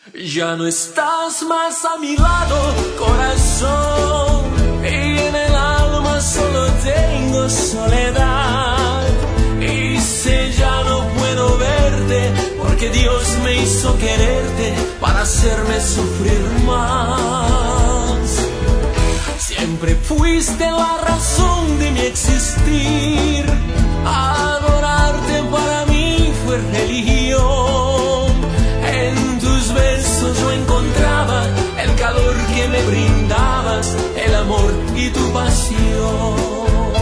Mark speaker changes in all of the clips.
Speaker 1: Ya no estás más a mi lado, corazón, y en el alma solo tengo soledad. Y sé ya no puedo verte, porque Dios me hizo quererte para hacerme sufrir más. Siempre fuiste la razón de mi existir, adorarte para mí fue religión. En tus besos yo encontraba el calor que me brindabas, el amor y tu pasión.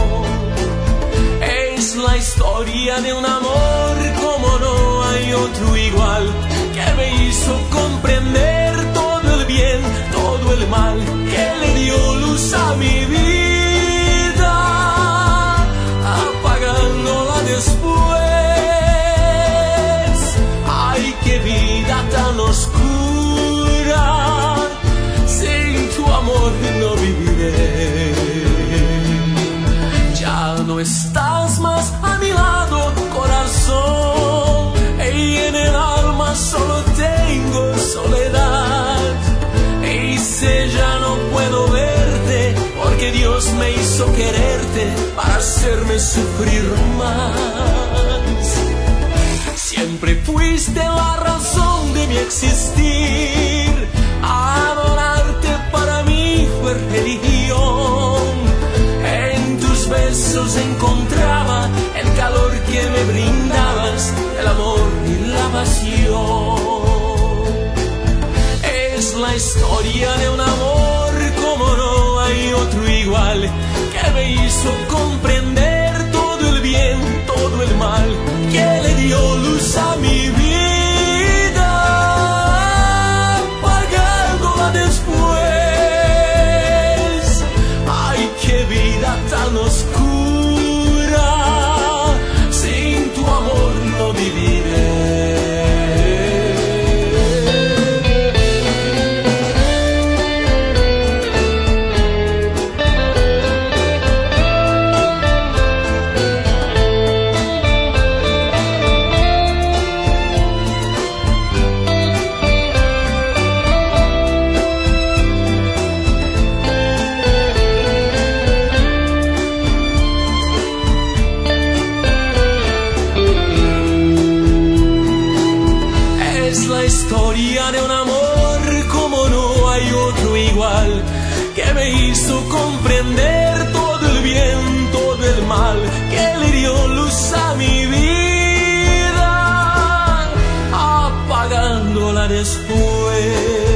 Speaker 1: Es la historia de un amor como no hay otro igual, que me hizo comprender todo el bien, todo el mal, que le dio luz a mi vida, apagándola después. Ay, qué vida tan oscura, sin tu amor no viviré. Ya no estás más a mi lado, corazón, y en el alma solo tengo soledad. Y sé ya no puedo verte, porque Dios me hizo quererte para hacerme sufrir más. Siempre fuiste la razón de mi existir, adorarte para mí fue religión. En tus besos encontraba el calor que me brindabas, el amor y la pasión. Es la historia de un amor como no hay otro igual, que me hizo comprender todo el bien, todo el mal, que le dio luz a mi vida, apagándola después. Ay, qué vida tan oscura, sin tu amor no viviré. Historia de un amor como no hay otro igual, que me hizo comprender todo el bien, todo el mal, que le dio luz a mi vida, apagándola después.